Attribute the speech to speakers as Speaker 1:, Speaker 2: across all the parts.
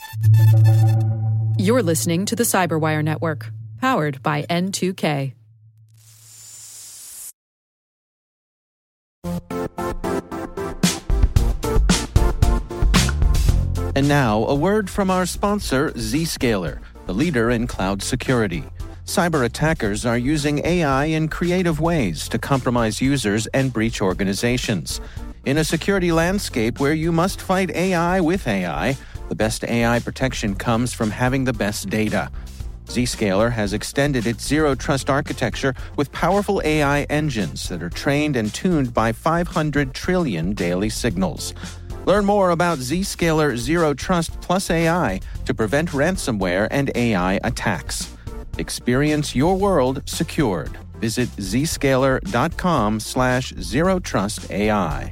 Speaker 1: You're listening to the Cyberwire Network, powered by N2K.
Speaker 2: And now, a word from our sponsor, Zscaler, the leader in cloud security. Cyber attackers are using AI in creative ways to compromise users and breach organizations. In a security landscape where you must fight AI with AI, the best AI protection comes from having the best data. Zscaler has extended its zero-trust architecture with powerful AI engines that are trained and tuned by 500 trillion daily signals. Learn more about Zscaler Zero Trust Plus AI to prevent ransomware and AI attacks. Experience your world secured. Visit zscaler.com/zerotrustai.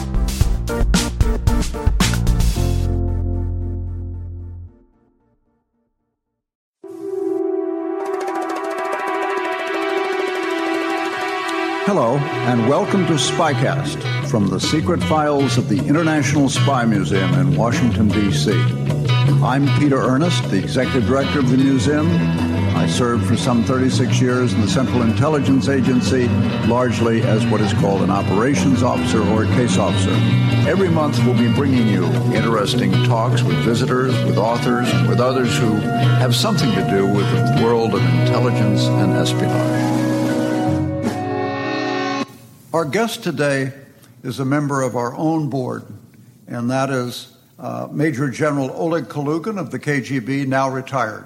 Speaker 3: Hello, and welcome to Spycast from the secret files of the International Spy Museum in Washington, D.C. I'm Peter Ernest, the executive director of the museum. I served for some 36 years in the Central Intelligence Agency, largely as what is called an operations officer or a case officer. Every month we'll be bringing you interesting talks with visitors, with authors, with others who have something to do with the world of intelligence and espionage. Our guest today is a member of our own board, and that is Major General Oleg Kalugin of the KGB, now retired.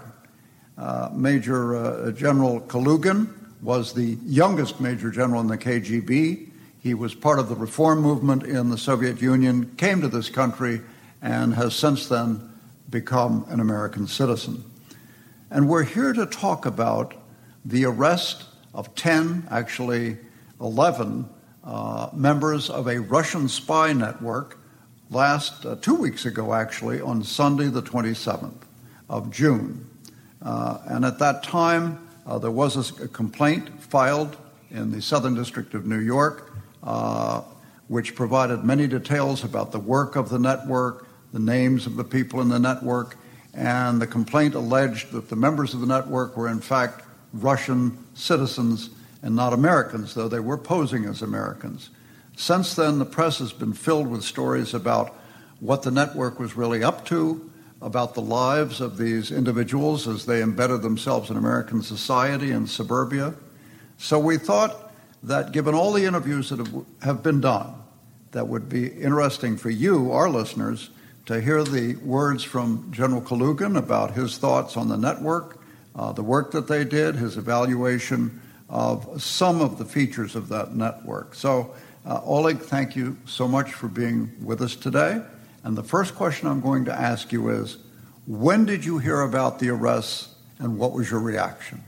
Speaker 3: Major General Kalugin was the youngest Major General in the KGB. He was part of the reform movement in the Soviet Union, came to this country, and has since then become an American citizen. And we're here to talk about the arrest of 10, actually 11, members of a Russian spy network last 2 weeks ago, actually, on Sunday, the 27th of June. And at that time, there was a complaint filed in the Southern District of New York, which provided many details about the work of the network, the names of the people in the network, and the complaint alleged that the members of the network were in fact Russian citizens and not Americans, though they were posing as Americans. Since then, the press has been filled with stories about what the network was really up to, about the lives of these individuals as they embedded themselves in American society and suburbia. So we thought that given all the interviews that have been done, that would be interesting for you, our listeners, to hear the words from General Kalugin about his thoughts on the network, the work that they did, his evaluation of some of the features of that network. So, Oleg, thank you so much for being with us today. And the first question I'm going to ask you is, when did you hear about the arrests and what was your reaction?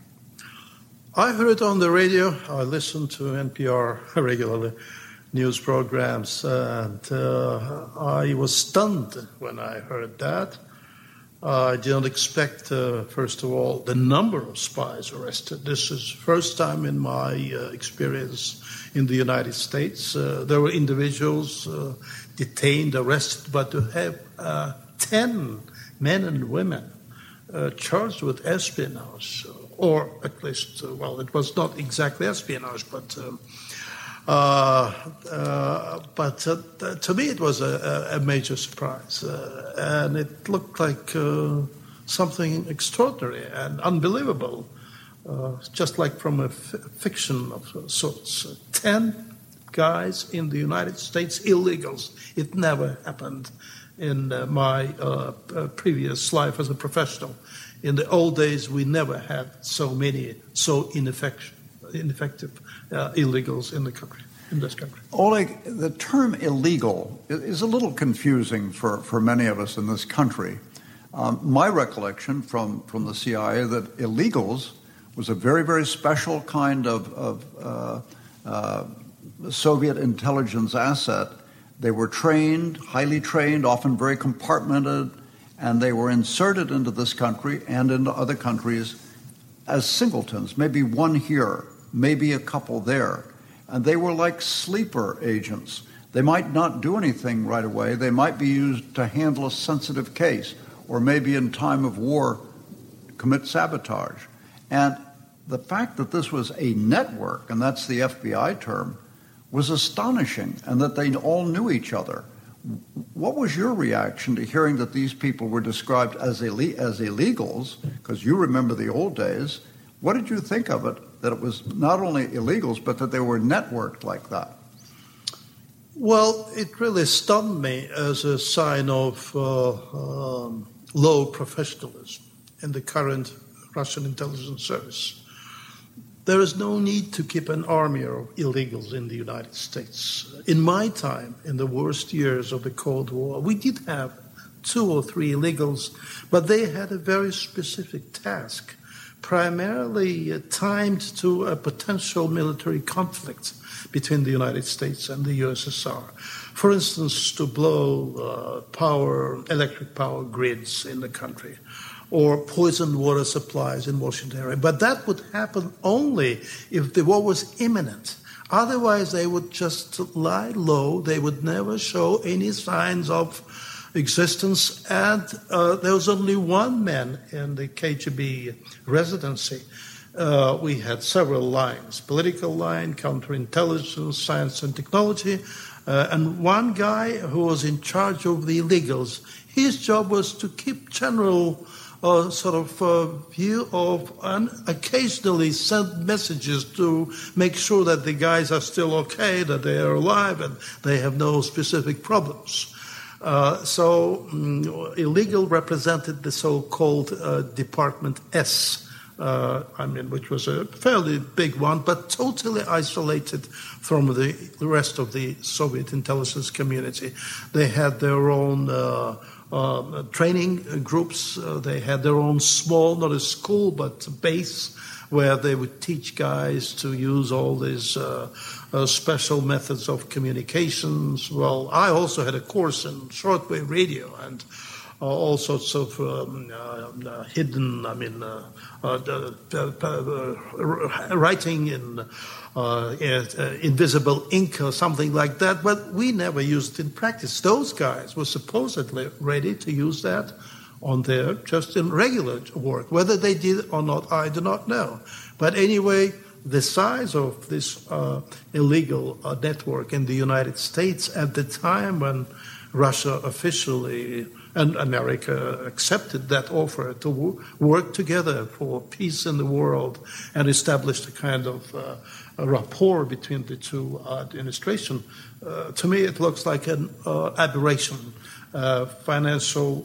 Speaker 4: I heard it on the radio. I listened to NPR regularly, news programs, and I was stunned when I heard that. I didn't expect, first of all, the number of spies arrested. This is the first time in my experience in the United States. There were individuals detained, arrested, but to have 10 men and women charged with espionage, or at least, well, it was not exactly espionage, but to me it was a major surprise, and it looked like something extraordinary and unbelievable, just like from a fiction of sorts. 10 guys in the United States, illegals. It never happened in my previous life as a professional. In the old days, we never had so many, so ineffective illegals in the country, in this country.
Speaker 3: Oleg, the term illegal is a little confusing for many of us in this country. My recollection from the CIA that illegals was a very, very special kind of Soviet intelligence asset. They were trained, highly trained, often very compartmented, and they were inserted into this country and into other countries as singletons, maybe one here, maybe a couple there. And they were like sleeper agents. They might not do anything right away. They might be used to handle a sensitive case or maybe in time of war, commit sabotage. And the fact that this was a network, and that's the FBI term, was astonishing, and that they all knew each other. What was your reaction to hearing that these people were described as illegals? Because you remember the old days. What did you think of it, that it was not only illegals, but that they were networked like that?
Speaker 4: Well, it really stunned me as a sign of low professionalism in the current Russian intelligence service. There is no need to keep an army of illegals in the United States. In my time, in the worst years of the Cold War, we did have 2 or 3 illegals, but they had a very specific task, primarily timed to a potential military conflict between the United States and the USSR. For instance, to blow electric power grids in the country, or poisoned water supplies in Washington area. But that would happen only if the war was imminent. Otherwise, they would just lie low. They would never show any signs of existence. And there was only one man in the KGB residency. We had several lines: political line, counterintelligence, science and technology, and one guy who was in charge of the illegals. His job was to keep general view of, and occasionally send messages to make sure that the guys are still okay, that they are alive, and they have no specific problems. Illegal represented the so-called Department S, which was a fairly big one, but totally isolated from the rest of the Soviet intelligence community. They had their own training groups. They had their own small, not a school, but a base where they would teach guys to use all these special methods of communications. Well, I also had a course in shortwave radio and all sorts of hidden, writing in invisible ink or something like that, but we never used it in practice. Those guys were supposedly ready to use that on their, just in regular work. Whether they did or not, I do not know. But anyway, the size of this illegal network in the United States at the time when Russia officially and America accepted that offer to work together for peace in the world and established a kind of a rapport between the two administrations. To me, it looks like an aberration, financial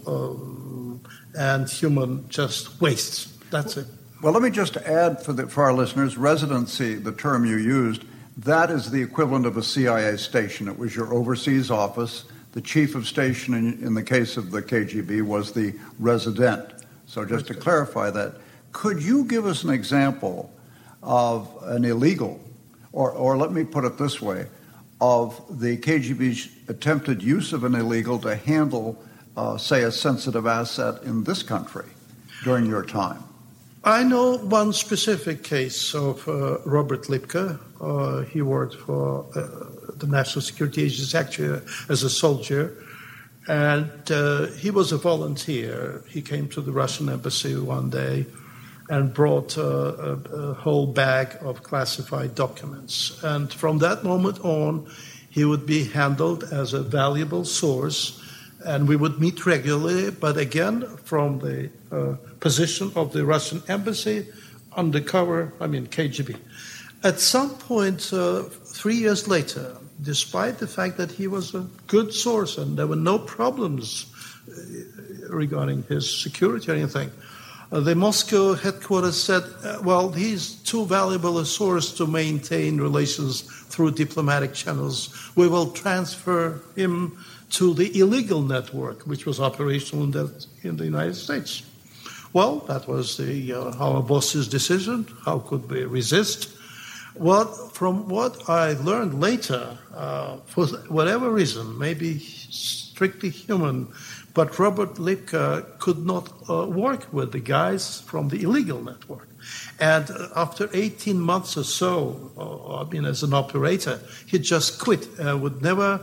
Speaker 4: and human just waste. That's it.
Speaker 3: Well, let me just add for our listeners, residency, the term you used, that is the equivalent of a CIA station. It was your overseas office. The chief of station, in the case of the KGB, was the resident. So just to clarify that, could you give us an example of an illegal, or let me put it this way, of the KGB's attempted use of an illegal to handle, say, a sensitive asset in this country during your time?
Speaker 4: I know one specific case of Robert Lipka. He worked for the National Security Agency, actually as a soldier, and he was a volunteer. He came to the Russian embassy one day and brought a whole bag of classified documents. And from that moment on, he would be handled as a valuable source, and we would meet regularly, but again, from the position of the Russian embassy, undercover, KGB. At some point, 3 years later, despite the fact that he was a good source and there were no problems regarding his security or anything, the Moscow headquarters said, he's too valuable a source to maintain relations through diplomatic channels. We will transfer him to the illegal network, which was operational in the United States. Well, that was our boss's decision. How could we resist? Well, from what I learned later, for whatever reason, maybe strictly human, but Robert Lipka could not work with the guys from the illegal network. And after 18 months or so, as an operator, he just quit, would never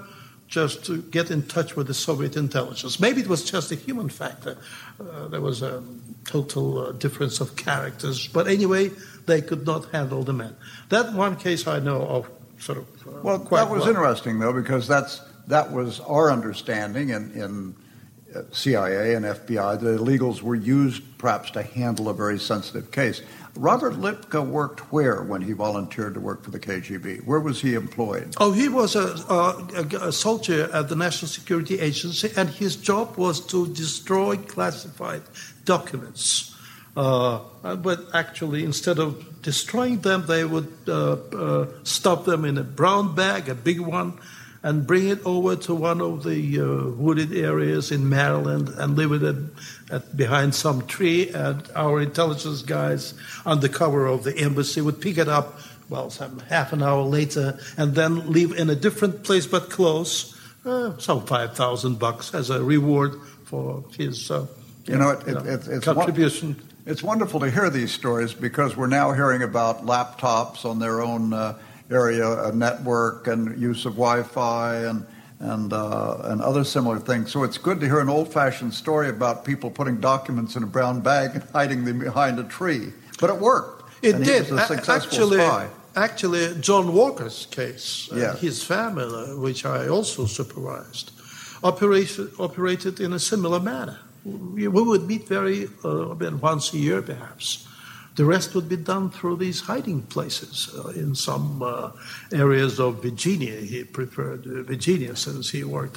Speaker 4: just to get in touch with the Soviet intelligence. Maybe it was just a human factor. There was a total difference of characters. But anyway, they could not handle the men. That one case I know of sort of
Speaker 3: well,
Speaker 4: quite
Speaker 3: that was interesting, though, because that was our understanding in CIA and FBI. The illegals were used perhaps to handle a very sensitive case. Robert Lipka worked where when he volunteered to work for the KGB? Where was he employed?
Speaker 4: Oh, he was a soldier at the National Security Agency, and his job was to destroy classified documents. But actually, instead of destroying them, they would stuff them in a brown bag, a big one, and bring it over to one of the wooded areas in Maryland and leave it behind some tree. And our intelligence guys, under cover of the embassy, would pick it up, some half an hour later, and then leave in a different place but close, some $5,000 as a reward for his
Speaker 3: it's
Speaker 4: contribution.
Speaker 3: It's wonderful to hear these stories because we're now hearing about laptops on their own area, a network, and use of Wi-Fi and other similar things. So it's good to hear an old-fashioned story about people putting documents in a brown bag and hiding them behind a tree. But it worked.
Speaker 4: It
Speaker 3: and
Speaker 4: did.
Speaker 3: He was a successful spy.
Speaker 4: Actually, John Walker's case,
Speaker 3: yes.
Speaker 4: His family, which I also supervised, operated in a similar manner. We would meet once a year, perhaps. The rest would be done through these hiding places in some areas of Virginia. He preferred Virginia since he worked.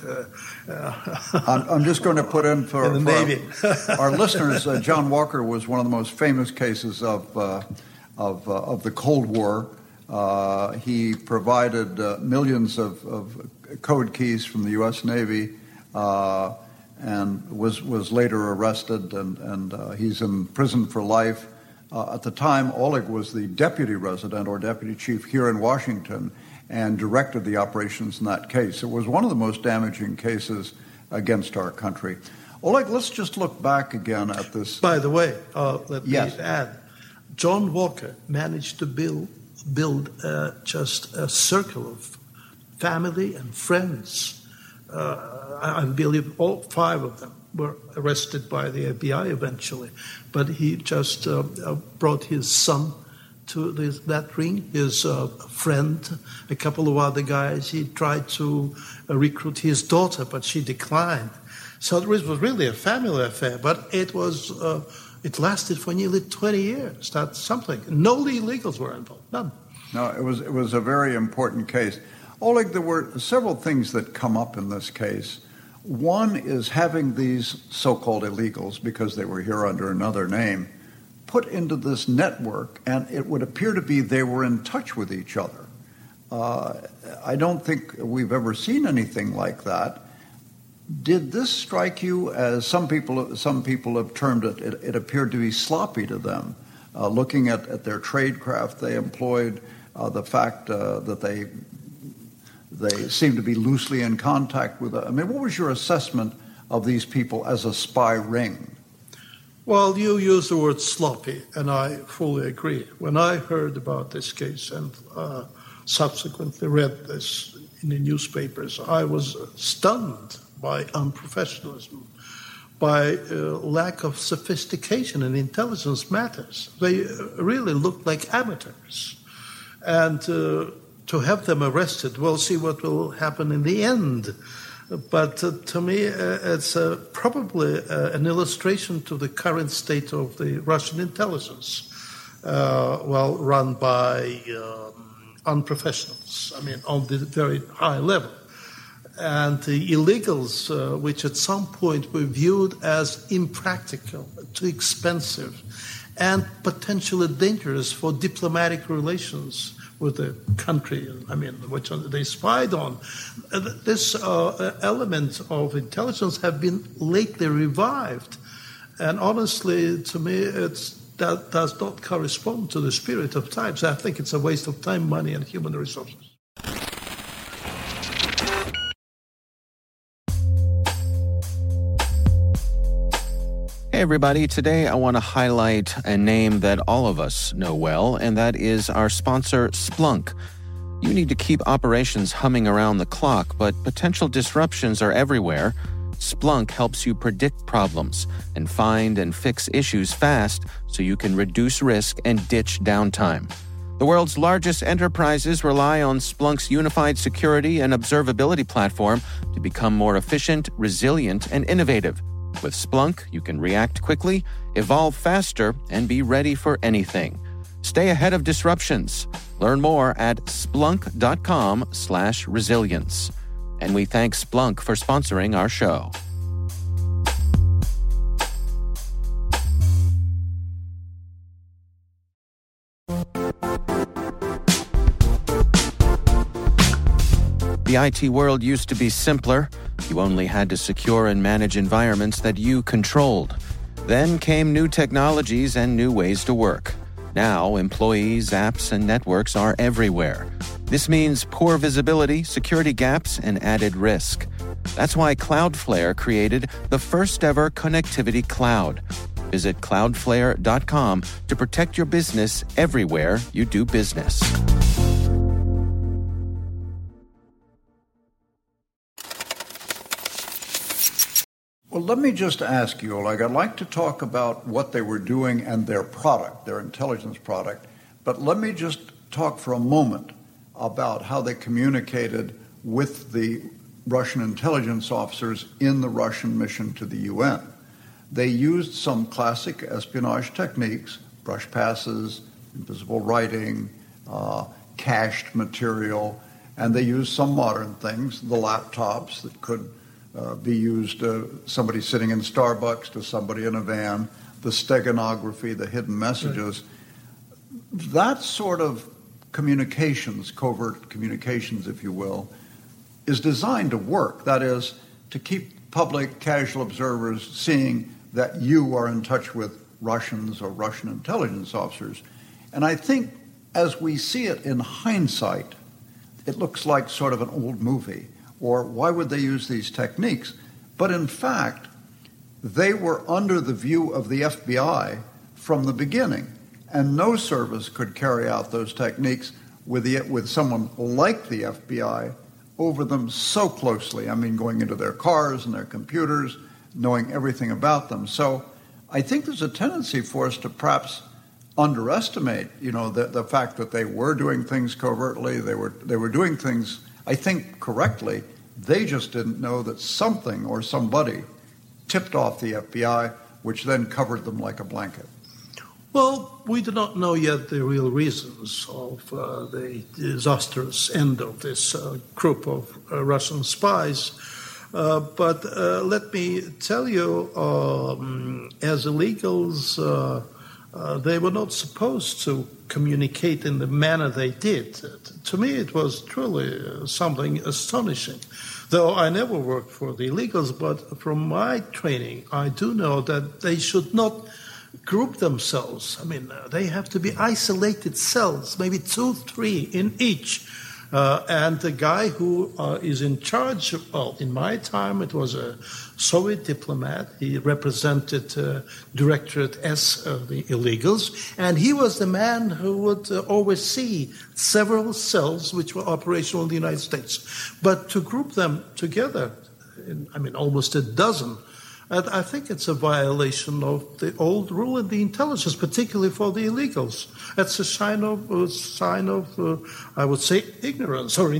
Speaker 3: I'm just going to put in for
Speaker 4: the Navy.
Speaker 3: Our listeners. John Walker was one of the most famous cases of the Cold War. He provided millions of code keys from the U.S. Navy. And was later arrested, and he's in prison for life. At the time, Oleg was the deputy resident or deputy chief here in Washington and directed the operations in that case. It was one of the most damaging cases against our country. Oleg, let's just look back again at this.
Speaker 4: By the way, let me add, John Walker managed to build just a circle of family and friends. I believe all 5 of them were arrested by the FBI eventually. But he just brought his son to that ring, his friend, a couple of other guys. He tried to recruit his daughter, but she declined. So it was really a family affair, but it lasted for nearly 20 years. That's something. No illegals were involved, none.
Speaker 3: No, it was a very important case. Oleg, there were several things that come up in this case. One is having these so-called illegals, because they were here under another name, put into this network, and it would appear to be they were in touch with each other. I don't think we've ever seen anything like that. Did this strike you as some people have termed it? It appeared to be sloppy to them, looking at their tradecraft they employed, the fact that they seem to be loosely in contact with it. I mean, what was your assessment of these people as a spy ring?
Speaker 4: Well, you used the word sloppy, and I fully agree. When I heard about this case and subsequently read this in the newspapers, I was stunned by unprofessionalism, by lack of sophistication in intelligence matters. They really looked like amateurs. And to have them arrested, we'll see what will happen in the end. But to me, it's probably an illustration to the current state of the Russian intelligence, run by unprofessionals, on the very high level. And the illegals, which at some point were viewed as impractical, too expensive, and potentially dangerous for diplomatic relations with the country, which they spied on. This element of intelligence have been lately revived. And honestly, to me, that does not correspond to the spirit of times. I think it's a waste of time, money, and human resources.
Speaker 2: Hey everybody, today I want to highlight a name that all of us know well, and that is our sponsor, Splunk. You need to keep operations humming around the clock, but potential disruptions are everywhere. Splunk helps you predict problems and find and fix issues fast so you can reduce risk and ditch downtime. The world's largest enterprises rely on Splunk's unified security and observability platform to become more efficient, resilient, and innovative. With Splunk, you can react quickly, evolve faster, and be ready for anything. Stay ahead of disruptions. Learn more at splunk.com/resilience. And we thank Splunk for sponsoring our show. The IT world used to be simpler. You only had to secure and manage environments that you controlled. Then came new technologies and new ways to work. Now, employees, apps, and networks are everywhere. This means poor visibility, security gaps, and added risk. That's why Cloudflare created the first-ever connectivity cloud. Visit cloudflare.com to protect your business everywhere you do business.
Speaker 3: Well, let me just ask you, Oleg, I'd like to talk about what they were doing and their product, their intelligence product, but let me just talk for a moment about how they communicated with the Russian intelligence officers in the Russian mission to the UN. They used some classic espionage techniques, brush passes, invisible writing, cached material, and they used some modern things, the laptops that could be used, somebody sitting in Starbucks to somebody in a van, the steganography, the hidden messages. That sort of communications, covert communications, if you will, is designed to work. That is, to keep public, casual observers seeing that you are in touch with Russians or Russian intelligence officers. And I think as we see it in hindsight, it looks like sort of an old movie. Or why would they use these techniques? But in fact, they were under the view of the FBI from the beginning, and no service could carry out those techniques with someone like the FBI over them so closely. I mean, going into their cars and their computers, knowing everything about them. So I think there's a tendency for us to perhaps underestimate, the fact that they were doing things covertly. They were doing things, I think, correctly. They just didn't know that something or somebody tipped off the FBI, which then covered them like a blanket.
Speaker 4: Well, we do not know yet the real reasons of the disastrous end of this group of Russian spies. But let me tell you, as illegals, they were not supposed to communicate in the manner they did. To me, it was truly something astonishing. Though I never worked for the illegals, but from my training, I do know that they should not group themselves. I mean, they have to be isolated cells, maybe 2, 3 in each. And the guy who is in charge, well, in my time, it was a Soviet diplomat. He represented Directorate S of the illegals, and he was the man who would oversee several cells which were operational in the United States. But to group them together, almost a dozen, I think it's a violation of the old rule in the intelligence, particularly for the illegals. It's a sign of I would say, ignorance or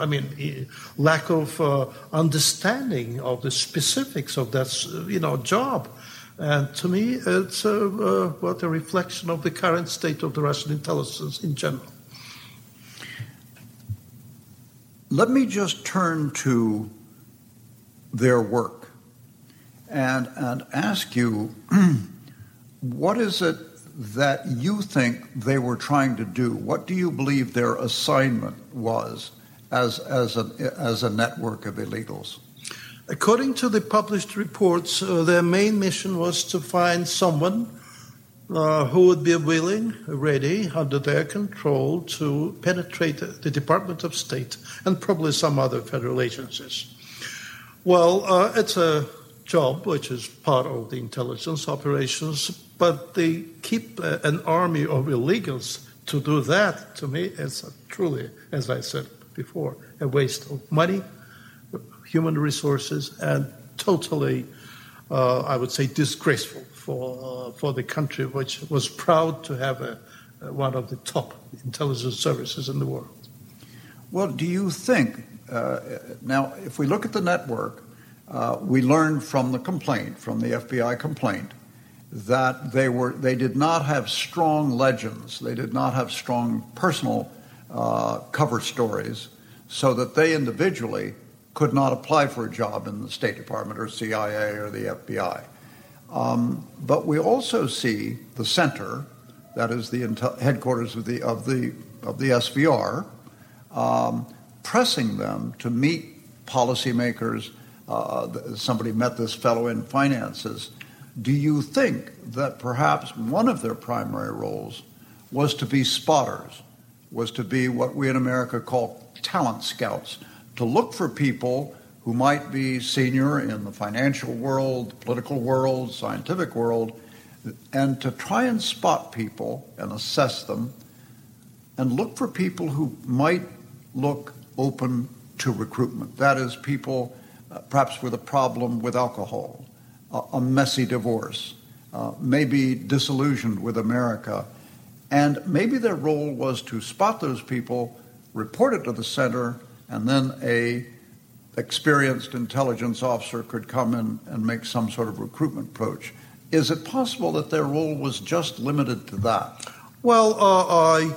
Speaker 4: lack of understanding of the specifics of that, job. And to me, it's a reflection of the current state of the Russian intelligence in general.
Speaker 3: Let me just turn to their work and ask you, what is it that you think they were trying to do? What do you believe their assignment was as a network of illegals?
Speaker 4: According to the published reports, their main mission was to find someone who would be willing, ready, under their control to penetrate the Department of State and probably some other federal agencies. Well, it's a job which is part of the intelligence operations, but they keep an army of illegals to do that, to me, is truly, as I said before, a waste of money, human resources, and totally, I would say, disgraceful for the country, which was proud to have one of the top intelligence services in the world.
Speaker 3: Well, do you think, now, if we look at the network, we learned from the complaint, from the FBI complaint, that they did not have strong legends, they did not have strong personal cover stories, so that they individually could not apply for a job in the State Department or CIA or the FBI. But we also see the center, that is the headquarters of the SVR, pressing them to meet policymakers. Somebody met this fellow in finances. Do you think that perhaps one of their primary roles was to be spotters, was to be what we in America call talent scouts, to look for people who might be senior in the financial world, political world, scientific world, and to try and spot people and assess them and look for people who might look open to recruitment? That is, people perhaps with a problem with alcohol, a messy divorce, maybe disillusioned with America. And maybe their role was to spot those people, report it to the center, and then a experienced intelligence officer could come in and make some sort of recruitment approach. Is it possible that their role was just limited to that?
Speaker 4: Well, I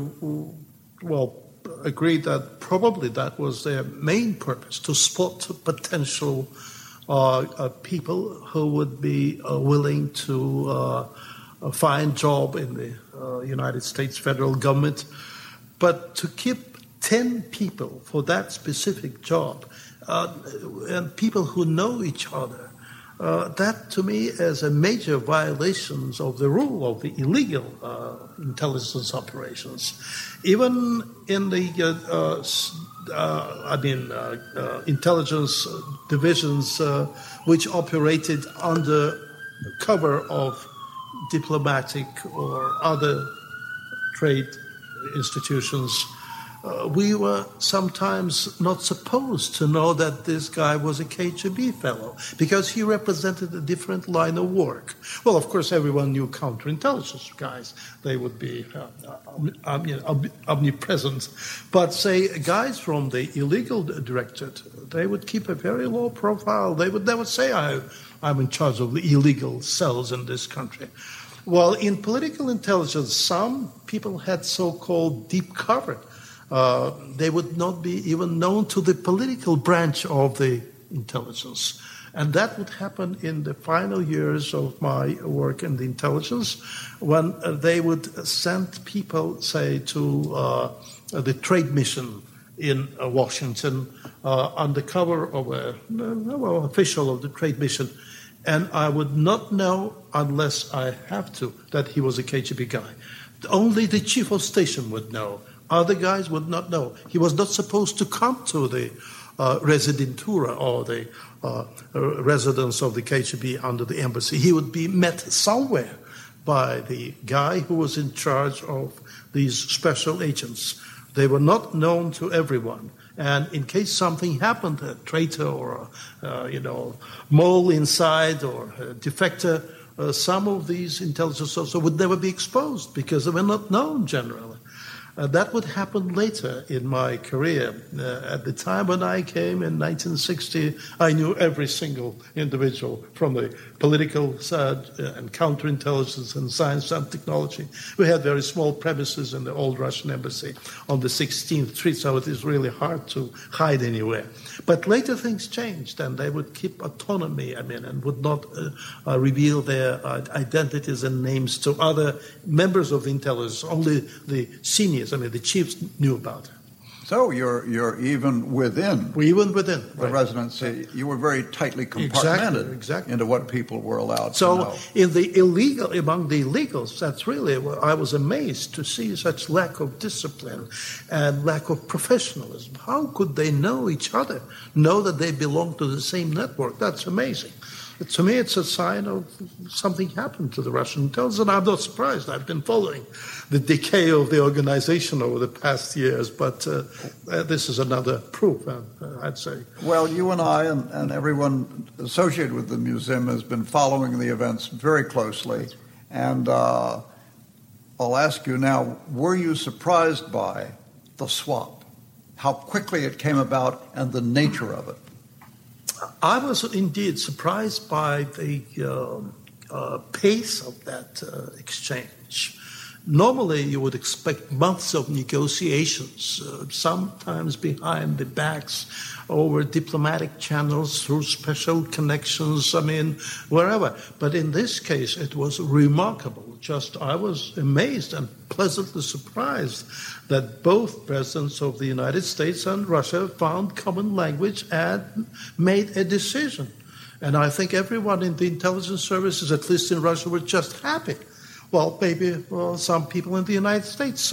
Speaker 4: agree that probably that was their main purpose, to spot potential people who would be willing to find job in the United States federal government. But to keep 10 people for that specific job, and people who know each other, that to me is a major violation of the rule of the illegal intelligence operations. Even in the intelligence divisions which operated under cover of diplomatic or other trade institutions, we were sometimes not supposed to know that this guy was a KGB fellow because he represented a different line of work. Well, of course, everyone knew counterintelligence guys. They would be omnipresent. But, say, guys from the illegal directorate, they would keep a very low profile. They would never say, I'm in charge of the illegal cells in this country. Well, in political intelligence, some people had so-called deep cover. They would not be even known to the political branch of the intelligence. And that would happen in the final years of my work in the intelligence, when they would send people, say, to the trade mission in Washington under cover of an official of the trade mission. And I would not know, unless I have to, that he was a KGB guy. Only the chief of station would know. Other guys would not know. He was not supposed to come to the residentura or the residence of the KGB under the embassy. He would be met somewhere by the guy who was in charge of these special agents. They were not known to everyone. And in case something happened, a traitor or mole inside or a defector, some of these intelligence officers would never be exposed because they were not known generally. That would happen later in my career. At the time when I came in 1960, I knew every single individual from the political side and counterintelligence and science and technology. We had very small premises in the old Russian embassy on the 16th Street, so it is really hard to hide anywhere. But later things changed, and they would keep autonomy, and would not reveal their identities and names to other members of the intelligence. Only the seniors, the chiefs knew about it.
Speaker 3: So you're even within.
Speaker 4: We're even within
Speaker 3: the residency. You were very tightly compartmented
Speaker 4: exactly.
Speaker 3: into what people were allowed to know.
Speaker 4: So among the illegals, that's really, I was amazed to see such lack of discipline and lack of professionalism. How could they know each other, know that they belong to the same network? That's amazing. To me, it's a sign of something happened to the Russian intelligence, and I'm not surprised. I've been following the decay of the organization over the past years, but this is another proof, I'd say.
Speaker 3: Well, you and I and everyone associated with the museum has been following the events very closely, and I'll ask you now, were you surprised by the swap, how quickly it came about, and the nature of it?
Speaker 4: I was indeed surprised by the pace of that exchange. Normally, you would expect months of negotiations, sometimes behind the backs, over diplomatic channels, through special connections, wherever. But in this case, it was remarkable. I was amazed and pleasantly surprised that both presidents of the United States and Russia found common language and made a decision. And I think everyone in the intelligence services, at least in Russia, were just happy. Well, maybe some people in the United States,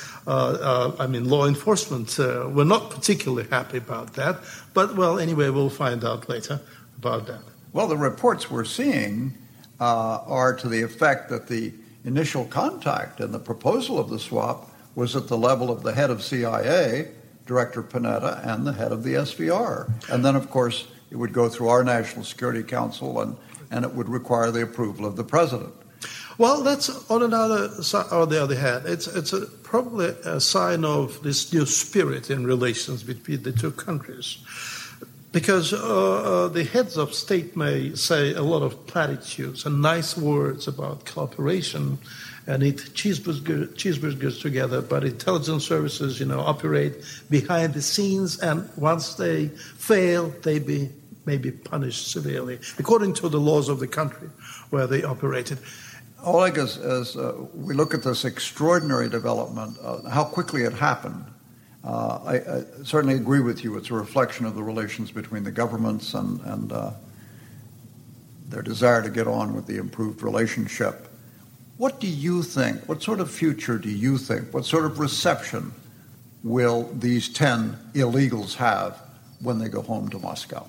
Speaker 4: law enforcement, were not particularly happy about that. But, well, anyway, we'll find out later about that.
Speaker 3: Well, the reports we're seeing are to the effect that the initial contact and the proposal of the swap was at the level of the head of CIA, Director Panetta, and the head of the SVR. And then, of course, it would go through our National Security Council, and it would require the approval of the president.
Speaker 4: Well, that's on the other hand, it's probably a sign of this new spirit in relations between the two countries. Because the heads of state may say a lot of platitudes and nice words about cooperation and eat cheeseburgers together, but intelligence services, operate behind the scenes, and once they fail, they may be punished severely, according to the laws of the country where they operated.
Speaker 3: Oleg, as we look at this extraordinary development, how quickly it happened, I certainly agree with you. It's a reflection of the relations between the governments and their desire to get on with the improved relationship. What do you think? What sort of future do you think? What sort of reception will these 10 illegals have when they go home to Moscow?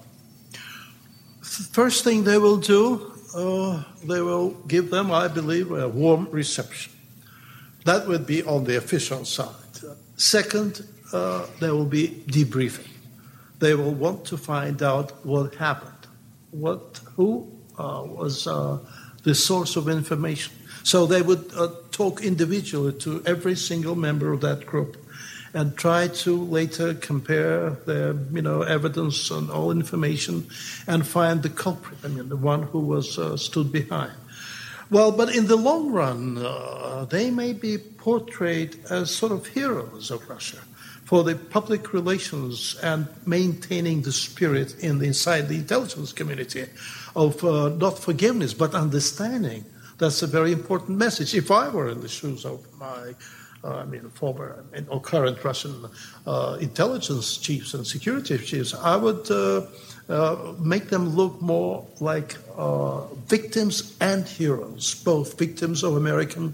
Speaker 4: First thing they will do, they will give them, I believe, a warm reception. That would be on the official side. Second, there will be debriefing. They will want to find out what happened, who was the source of information. So they would talk individually to every single member of that group and try to later compare their, evidence and all information and find the culprit, the one who was stood behind. Well, but in the long run, they may be portrayed as sort of heroes of Russia for the public relations and maintaining the spirit inside the intelligence community of not forgiveness but understanding. That's a very important message. If I were in the shoes of my former or current Russian intelligence chiefs and security chiefs, I would make them look more like victims and heroes, both victims of American,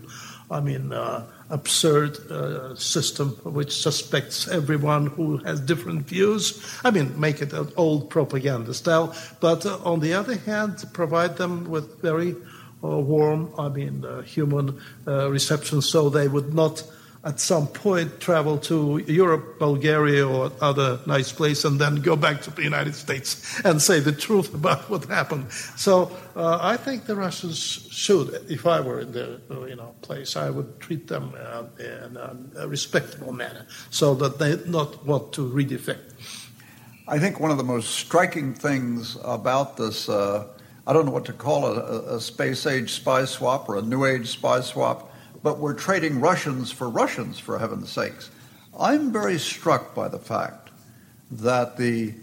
Speaker 4: absurd system which suspects everyone who has different views. Make it an old propaganda style, but on the other hand, provide them with very warm, human reception, so they would not at some point travel to Europe, Bulgaria, or other nice place, and then go back to the United States and say the truth about what happened. So I think the Russians should, if I were in their place, I would treat them in a respectable manner, so that they not want to redefect.
Speaker 3: I think one of the most striking things about this, I don't know what to call it, a space-age spy swap or a new-age spy swap, but we're trading Russians, for heaven's sakes. I'm very struck by the fact that the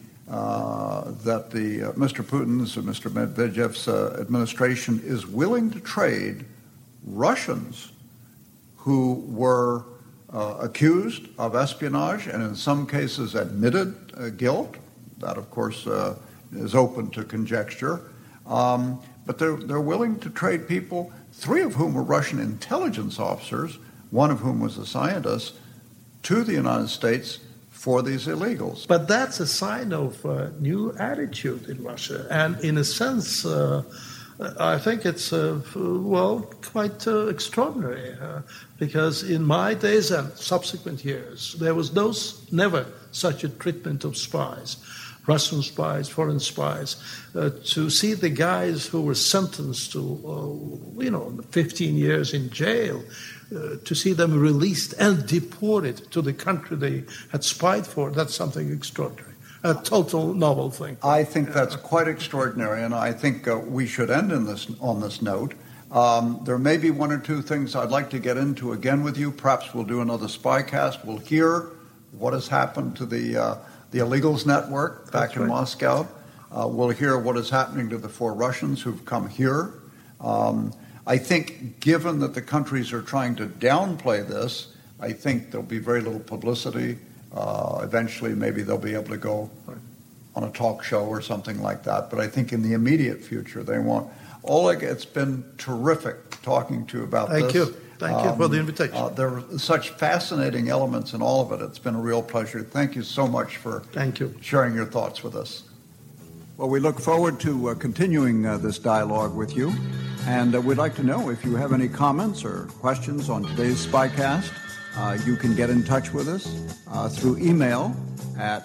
Speaker 3: Mr. Putin's or Mr. Medvedev's administration is willing to trade Russians who were accused of espionage and in some cases admitted guilt. That, of course, is open to conjecture. But they're willing to trade people, 3 of whom were Russian intelligence officers, 1 of whom was a scientist, to the United States for these illegals.
Speaker 4: But that's a sign of a new attitude in Russia. And in a sense, I think it's, quite extraordinary. Because in my days and subsequent years, there was never such a treatment of spies, Russian spies, foreign spies. To see the guys who were sentenced to, 15 years in jail, to see them released and deported to the country they had spied for, that's something extraordinary. A total novel thing.
Speaker 3: I think that's quite extraordinary, and I think we should end on this note. There may be one or two things I'd like to get into again with you. Perhaps we'll do another Spycast. We'll hear what has happened to the illegals network back in Moscow. We'll hear what is happening to the 4 Russians who've come here. I think given that the countries are trying to downplay this, I think there'll be very little publicity. Eventually, maybe they'll be able to go on a talk show or something like that. But I think in the immediate future, they won't. Oleg, it's been terrific talking to you about this.
Speaker 4: Thank you. Thank you for the invitation.
Speaker 3: There are such fascinating elements in all of it. It's been a real pleasure. Thank you so much for sharing your thoughts with us. Well, we look forward to continuing this dialogue with you. And we'd like to know if you have any comments or questions on today's Spycast. You can get in touch with us through email at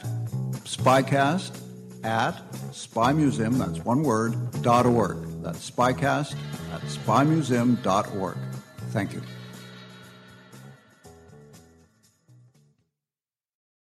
Speaker 3: spycast@spymuseum, that's one word, .org. That's spycast@spymuseum.org. Thank you.